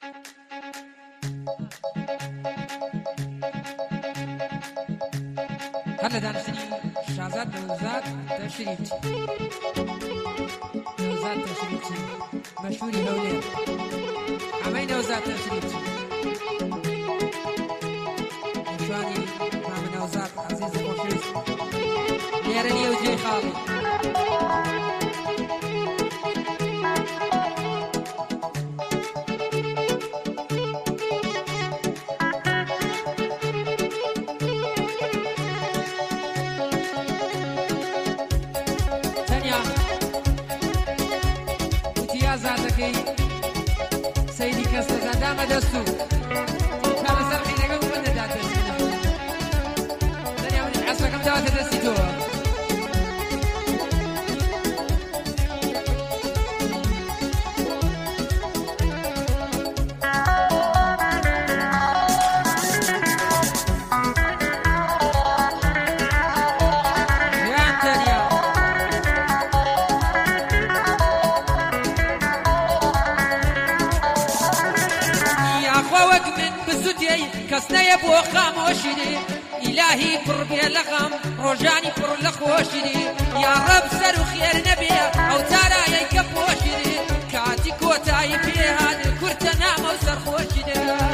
هلا دانشتني شازاد نوزاد تشريت نوزاد تشريت مشهوري هولي عمي نوزاد تشريت مشواني مع نوزاد عزيز خوشويز ليرني وجي خالي سيدي كسر دام دستو كان سرحي نقول من دات دستو دنيا من عصر كم دات دستو كسنا يبو خاموشني إلهي بربي لغم رجاني بر لخوشني يا رب سر خير نبي أو ترى يكفوشني كاتي كوتاي فيها الكرتنا موسر خوشني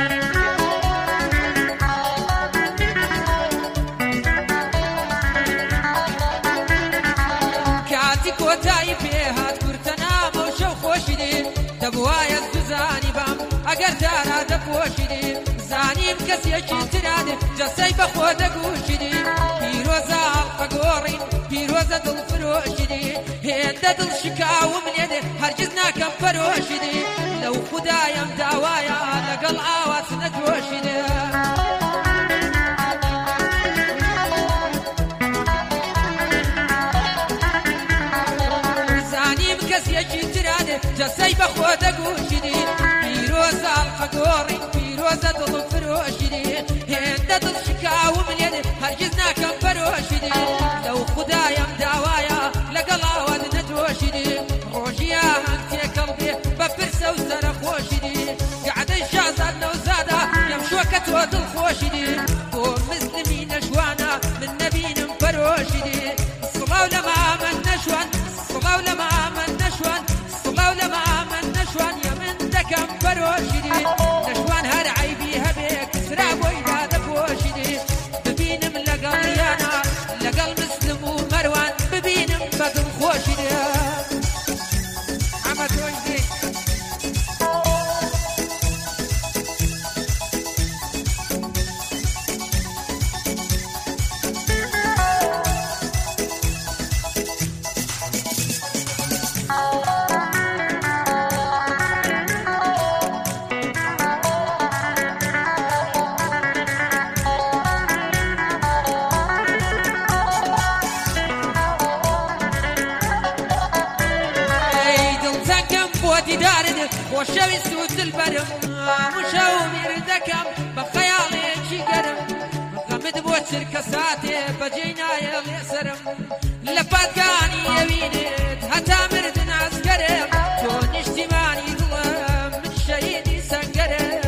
كاتي كوتاي فيها الكرتنا موشو خوشني دبوايا الزوزاني بام أقر ترى دبوشني زانيم كسيشي تنادي جسي بخوة قوشدي بيروزا الققورين بيروزا دل فروشدي هيدا دل شكاو من يدي هرجزنا كم فروشدي لو خدايا مداوايا لقل آوات ندوشدي زانيم كسيشي تنادي جسي بخوة قوشدي بيروزا الققورين بيروزا دل فروشدي هيدا دل شكاو من يدي هرجزنا كم فروشدي لو خدايا مداوايا لقل آوات ندوشدي روجيا انتي قلبي بفرسة وسر خوشدي قعد الشازاد نوزادا يمشوا كتوة الخوشدي ومسلمين نشوانا من نبين فروشدي الصلاة لما من نشوان الصلاة لما من نشوان الصلاة لما من نشوان يا من دكم فروشدي نشوان هر عيبي هبيك سراب ويدا دفوشدي ببينم لقل يانا لقل مسلم ومروان ببينم بدل خوشدي عمد وجدي وشوي سود البرم مشاومير دكم بخيالي شي قرم غمد بوتر كساتي بجينا يلي سرم لفاتقاني يمينت هتا مردن عسكرم تون اجتماني ظلم من شهيدي سنقرم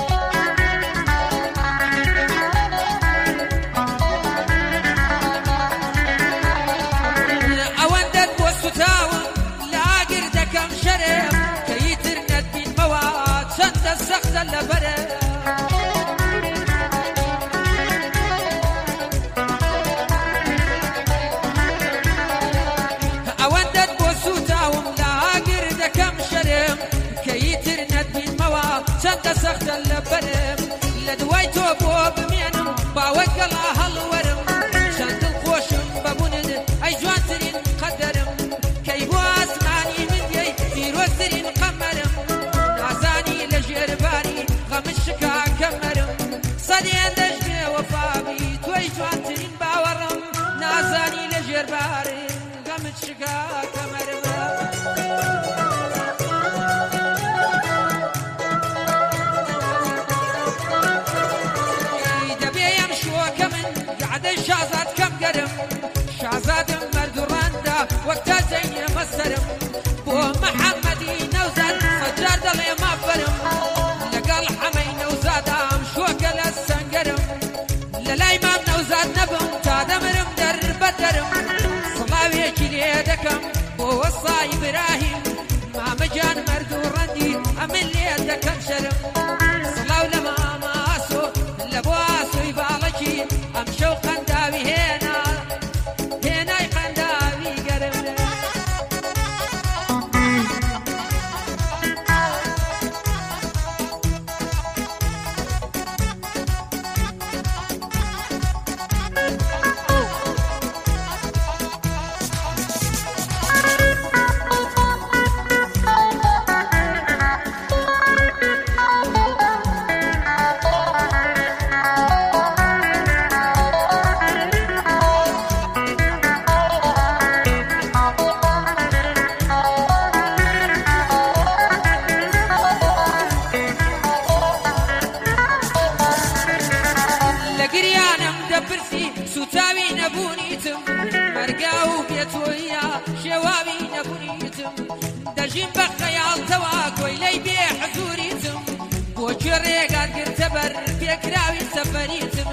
اواندت بوستو تاون لاقر دكم شرم السخت اللبرة أودت بوسوتاهم لاقر دكم شرم كيتر ندبين مواب سند السخت اللبرة لدويتو بوب مينم باوكل أهل ورم سند الخوشم ببوند أي جوانترين قدرم كيبو أسماني من دي بيروزرين قمرم نازاني لجرباني غمشكا كمرم صديان دجمي وفابي توي جوانترين باورم نازاني لجرباني غمشكا كمرم دبي يمشوا كمن قعد الشازات كم قرم شازات مرد راندا وقتا زين مسترم بو محمدي نوزن فجار دلي ما فرم ڕێگا و بێتۆیە شێواوی نەبوونیتم دەژیم بە خەیاڵتەوە کۆیلەی بێ حەزوریتم بۆکوێ ڕێگات گرتە بەر پێکراوی سەفەریتم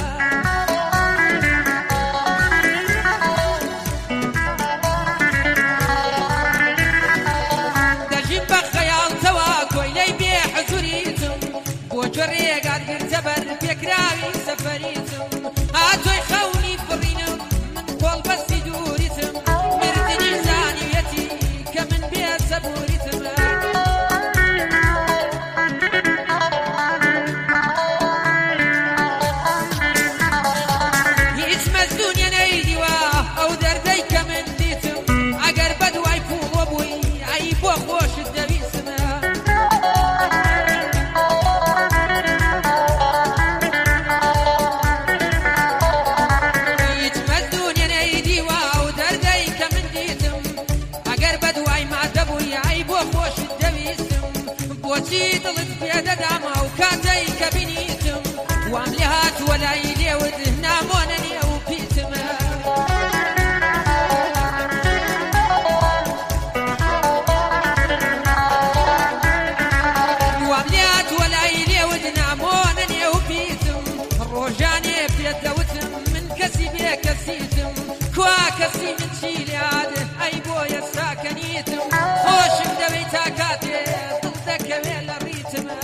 دەژیم بە خەیاڵتەوە کۆیلەی بێ حەزوریتم بۆکوێ ڕێگات گرتە بەر پێکراوی سەفەریتم هاتۆی خەونی فڕینم من کۆڵبەستی دووریتم مردنی زانیەتی کە من بێت سەبوریتم هیچ مەزدونیە نەیدیوە ئەو دەردەی کە من دیتم ئەگەر بەدوای پوڵۆ بووی ئەی بۆ خۆشت دەویستمە هیچ مەزدونیە نەیدیوە ئەو دەردەی کە من دیتم ئەگەر بەدوای مادە بووی ئەی بۆ خۆشت دەویستم بۆچی دڵت پێدەدامە و کاتەی کە بینیتم وام لێ هاتووە لای لێوت نامۆنە نیە و پیتمە وام لێ هاتووە لای لێوت نامۆنە نیە و پیتم ڕۆژانێ پێت دەوتم من کەسی بێ کەسیتم کوا کەسی من چی لێاد ئەی بۆ ئێستا کەنیتم خۆشم دەوێ تا کاتێ دڵ دەکەوێ لە ڕیتمە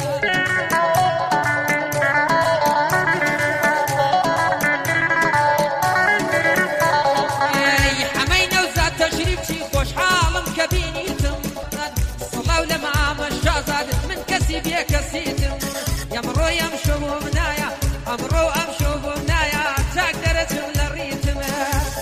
حەمەی نەوزاد تەشریفچی خۆشحاڵم کە بینیتم سڵاو لە مامە شازاد من کەسی بێ کەسیتم ئەمڕۆ ئەم شەو بۆم نایە ئەمڕۆ ئەم شەو بۆم نایە چاک دەرەچم لە ڕیتمە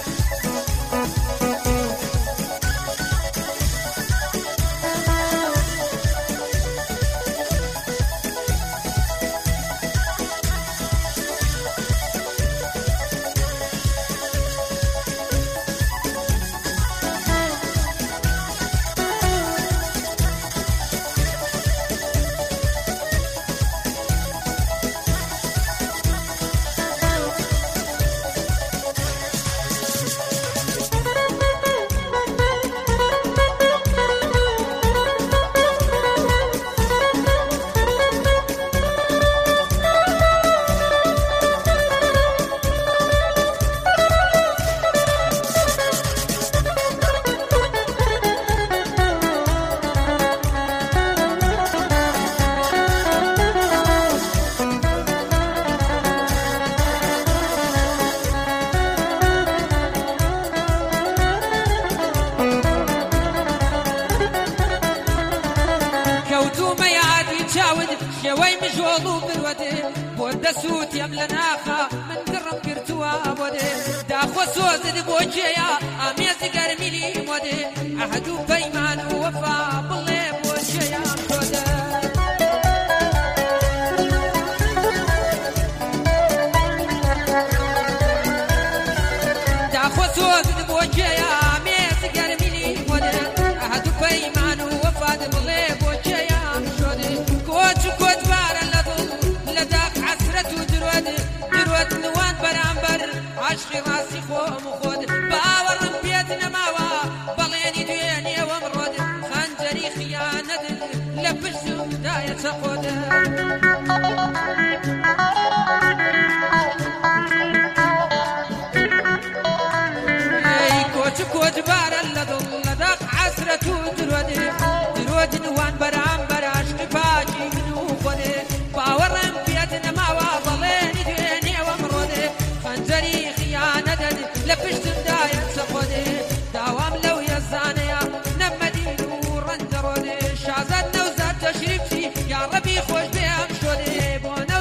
کەوتومە یادی چاود شێوەی مژۆڵ و برودێ بۆ دەسووتێم لە ناخە من گڕم گرتووە بۆدێ داخۆ سۆزت بۆ کێیە ئامێزی گەرمیلی مۆدێ ئەهەد و پەیمان و وەفا بڵێ بۆ کێیان خۆدە داخۆ سۆزت بۆ کێیە ئامێزی گەرمیلی مۆدێ ئەهەد و پەیمان و وەفات بڵێ بۆ کێیان شۆدێ کۆچ و کۆچبارە لە دڵ لە داق حەسرەت و درۆت نوان بەرامبەر عاشقی ڕاستی خۆم و خۆت باوەڕم پێت نەماوە بەڵێنی دوێنێوەم ڕۆت خەنجەری خیانەت لە پشتم دایە چەقۆدە کۆچ و کۆچبارە لە دڵ لە داق حەسرەت و درۆت نوان بەرامبەر عاشقی پاکی من و خۆدێ باوەڕم پێت نەماوە بەڵێنی دوێنێوەم ڕۆدێ خەنجەری خیانەتت لە پشتم دایە چەقۆدێ داوام لەو یەزانەیە نەمەدین و ڕەنجە ڕۆدێ شازاد نەوزاد تەشریفچی یا ڕەبی خۆش بێ ئەم شۆدێ بۆ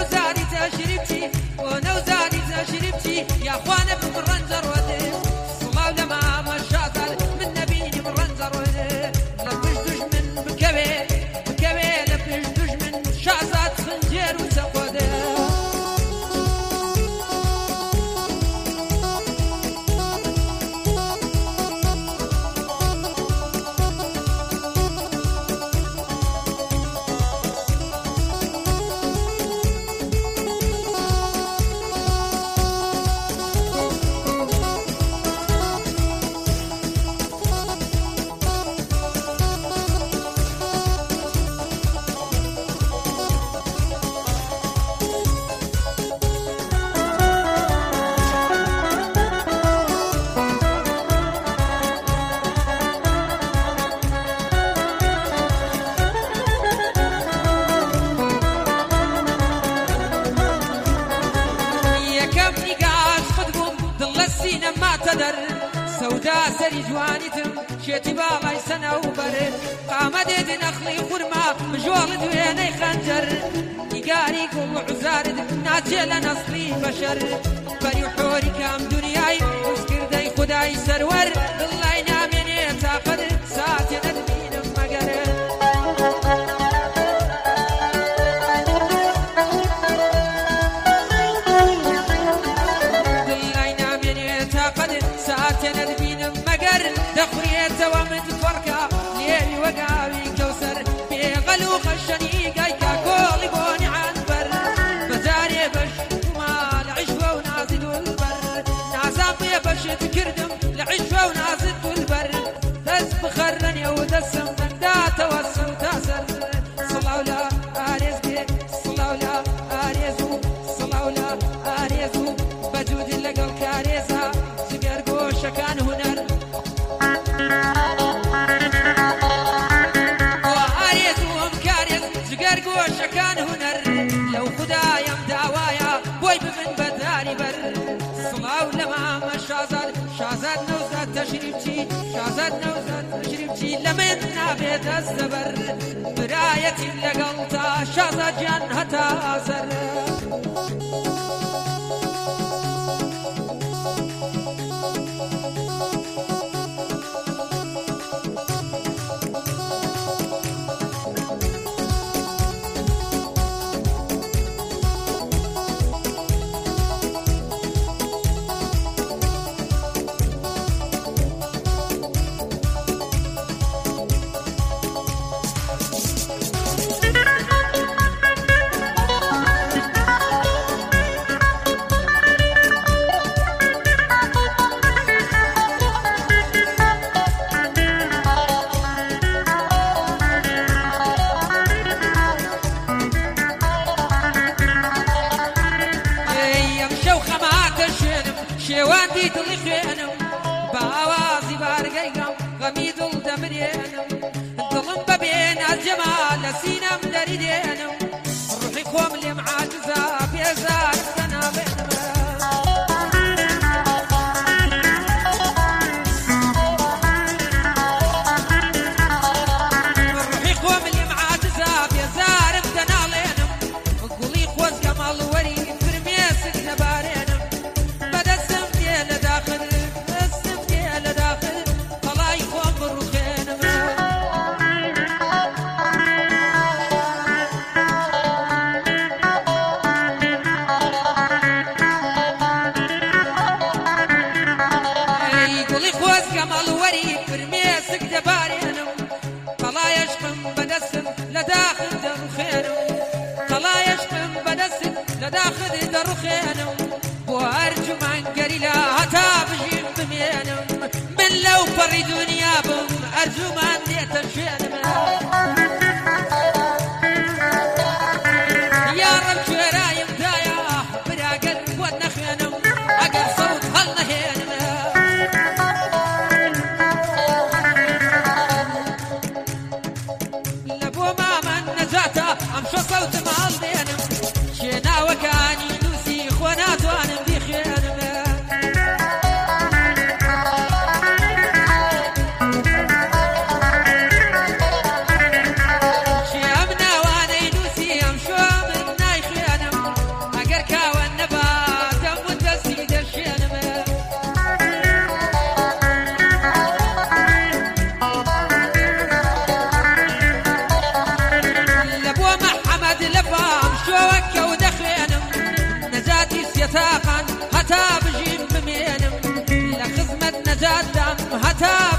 سەری جوانیتم شێتی باڵای سەنەوبەر قامەدێت نەخڵی خورما بژۆڵ دوێنەی خەنجەر نیگاری گوڵ عوزارت ناچێ لە نەسڵی بەشەر بەری حۆری کام دنیای وزکردەی خودای سەروەر دڵای نامێنێ تاقەت ساتێ نەدبینم مەگەر ساتێ نەدبینم مەگەر دەخورێتەوە من فەڕکە لێوی وەگاوی کەوسەر بێغەل و خەشەنی گایکە کۆڵی بۆنی عانبەر بەجارێ بەشما لە عیشوە و نازی دولبەر نازان بێ بەشت کردم لە عیشوە و نازت دولبەر دەست بخەرنێ و دەسم دەنداتەوە سم تا سەر سڵاو لە ئارێز بێ سڵاو لە ئارێز و سڵاو لە ئارێز و بەجوودی لەگەڵ کارێزە شكان هنر وعاريز ومكاريز زقرق وشكان هنر لو خدايم داوايا بوي بمن بداري بر صلاو لما شازاد شازاد نوزاد تشريبتي شازاد نوزاد تشريبتي لمن نابيت الزبر برايتي لقلتا شازاد جان هتا زر شێوان دی دڵی خوێنم باوازی بارگەیگەم غەمی دڵ دەمرێنم دڵم بەبێ ناجەما لە سینەم دەری دێنم ڕوحی خۆم لێم عاجزە بێزار دەناڵێنم ڕوحی خۆم لێم عاجزە بێزارم دەناڵێنم گوڵی خۆزگە ماڵوەری فرمێسک دەبارێنم فرمێسک دەبارێنم قەڵایەشقم بەدەستم لە داخل دەڕوخێنم قەڵایەشقم بەدەستم لە داخل دەڕوخێنم بۆ ئەرجومانگەری لە هەتا بژیم بمێنم من لەو پەڕی دنیا بم ئەرجومان دێتە شوێنم یاڕەم کوێرایم دایە براگەر بۆت نەخوێنم ئەگەر سەوت هەڵ نەهێنم ئەمشۆ سەوتم هەڵدێنم شێناوەکانی نووسی خۆ ناتوانم بیخێنم شێ ئەم ناوانەی نووسی ئەمشۆ من نایخوێنم ئەگەر کاوە نەبا دەمون دەستی دەشێنم هەتا بژیم بمێنم لە خزمەت نەجات دام هەتا